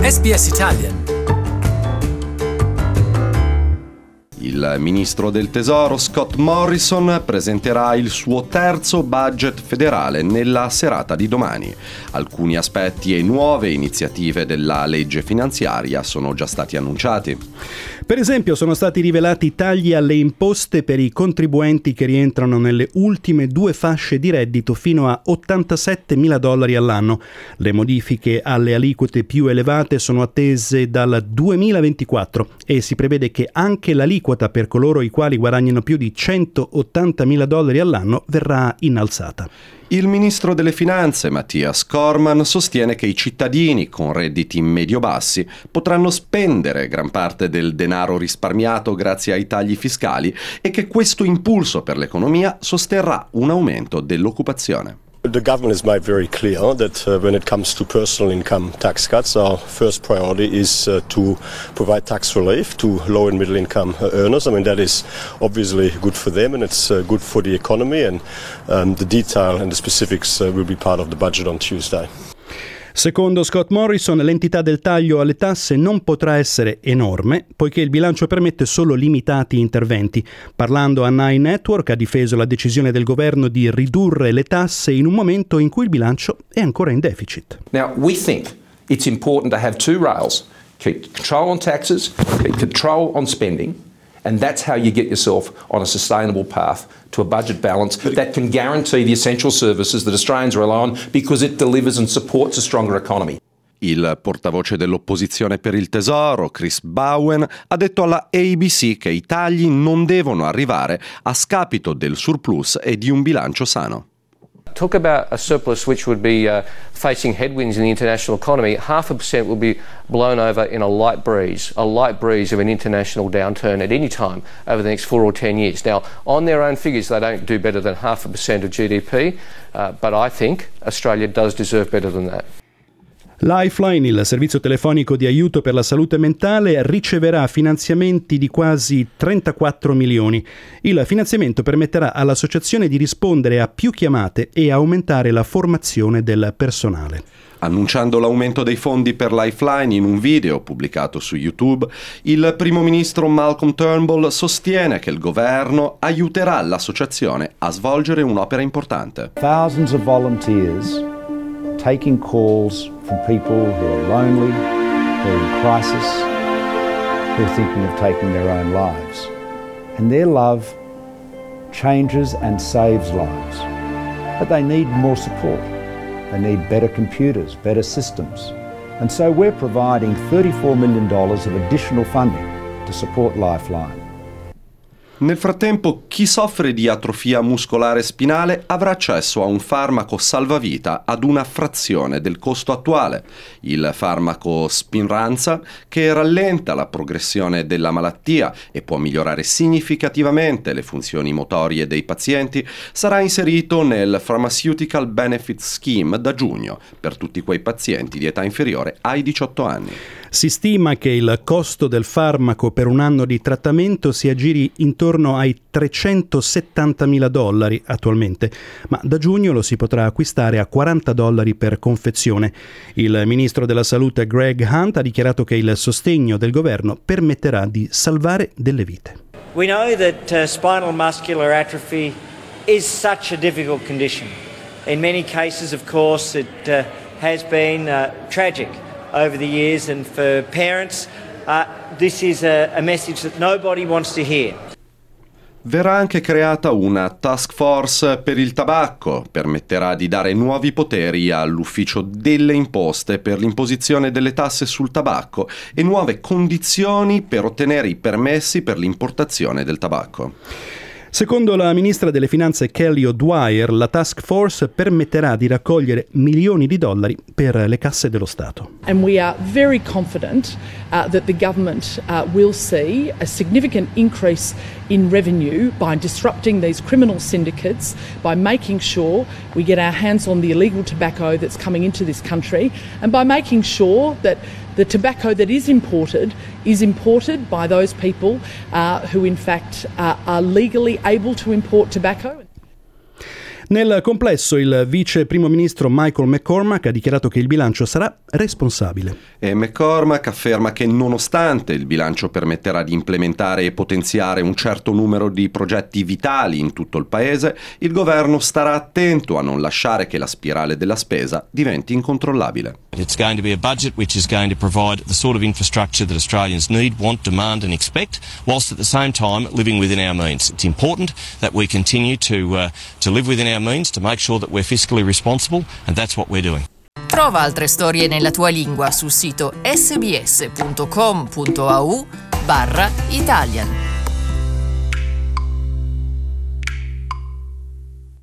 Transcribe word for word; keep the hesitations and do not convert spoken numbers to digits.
S B S Italian. Il ministro del Tesoro Scott Morrison presenterà il suo terzo budget federale nella serata di domani. Alcuni aspetti e nuove iniziative della legge finanziaria sono già stati annunciati. Per esempio sono stati rivelati tagli alle imposte per i contribuenti che rientrano nelle ultime due fasce di reddito fino a ottantasettemila dollari all'anno. Le modifiche alle aliquote più elevate sono attese dal duemilaventiquattro e si prevede che anche l'aliquota per coloro i quali guadagnano più di centottantamila dollari all'anno verrà innalzata. Il ministro delle Finanze, Mattias Cormann, sostiene che i cittadini con redditi medio-bassi potranno spendere gran parte del denaro risparmiato grazie ai tagli fiscali e che questo impulso per l'economia sosterrà un aumento dell'occupazione. The government has made very clear that uh, when it comes to personal income tax cuts, our first priority is uh, to provide tax relief to low and middle income uh, earners. I mean, that is obviously good for them and it's uh, good for the economy, and um, the detail and the specifics uh, will be part of the budget on Tuesday. Secondo Scott Morrison, l'entità del taglio alle tasse non potrà essere enorme, poiché il bilancio permette solo limitati interventi. Parlando a Nine Network, ha difeso la decisione del governo di ridurre le tasse in un momento in cui il bilancio è ancora in deficit. Now, we think it's important to have two rails. Keep control on taxes, keep control on spending, and that's how you get yourself on a sustainable path to a budget balance that can guarantee the essential services that Australians rely on because it delivers and supports a stronger economy. Il portavoce dell'opposizione per il Tesoro, Chris Bowen, ha detto alla A B C che i tagli non devono arrivare a scapito del surplus e di un bilancio sano. Talk about a surplus which would be uh, facing headwinds in the international economy. Half a percent will be blown over in a light breeze, a light breeze of an international downturn at any time over the next four or ten years. Now, on their own figures, they don't do better than half a percent of G D P, uh, but I think Australia does deserve better than that. Lifeline, il servizio telefonico di aiuto per la salute mentale, riceverà finanziamenti di quasi trentaquattro milioni. Il finanziamento permetterà all'associazione di rispondere a più chiamate e aumentare la formazione del personale. Annunciando l'aumento dei fondi per Lifeline in un video pubblicato su YouTube, il primo ministro Malcolm Turnbull sostiene che il governo aiuterà l'associazione a svolgere un'opera importante. Thousands of volunteers taking calls from people who are lonely, who are in crisis, who are thinking of taking their own lives. And their love changes and saves lives. But they need more support. They need better computers, better systems. And so we're providing thirty-four million dollars of additional funding to support Lifeline. Nel frattempo, chi soffre di atrofia muscolare spinale avrà accesso a un farmaco salvavita ad una frazione del costo attuale. Il farmaco Spinraza, che rallenta la progressione della malattia e può migliorare significativamente le funzioni motorie dei pazienti, sarà inserito nel Pharmaceutical Benefit Scheme da giugno per tutti quei pazienti di età inferiore ai diciotto anni. Si stima che il costo del farmaco per un anno di trattamento si aggiri intorno ai trecentosettantamila dollari attualmente, ma da giugno lo si potrà acquistare a quaranta dollari per confezione. Il ministro della Salute Greg Hunt ha dichiarato che il sostegno del governo permetterà di salvare delle vite. We know that uh, spinal muscular atrophy is such a difficult condition. In many cases, of course, it uh, has been uh, tragic over the years, and for parents, uh, this is a, a message that nobody wants to hear. Verrà anche creata una task force per il tabacco, permetterà di dare nuovi poteri all'ufficio delle imposte per l'imposizione delle tasse sul tabacco e nuove condizioni per ottenere i permessi per l'importazione del tabacco. Secondo la ministra delle Finanze Kelly O'Dwyer, la task force permetterà di raccogliere milioni di dollari per le casse dello Stato. And we are very confident uh, that the government uh, will see a significant increase in revenue by disrupting these criminal syndicates, by making sure we get our hands on the illegal tobacco that's coming into this country, and by making sure that the tobacco that is imported is imported by those people uh, who in fact uh, are legally able to import tobacco. Nel complesso il vice primo ministro Michael McCormack ha dichiarato che il bilancio sarà responsabile. E McCormack afferma che nonostante il bilancio permetterà di implementare e potenziare un certo numero di progetti vitali in tutto il paese, il governo starà attento a non lasciare che la spirale della spesa diventi incontrollabile. It's going to be a budget which is going to provide the sort of infrastructure that Australians need, want, demand and expect, whilst at the same time living within our means. It's important that we continue to uh, to live within our means, to make sure that we're fiscally responsible, and that's what we're doing. Trova altre storie nella tua lingua sul sito sbs punto com punto a u barra Italian.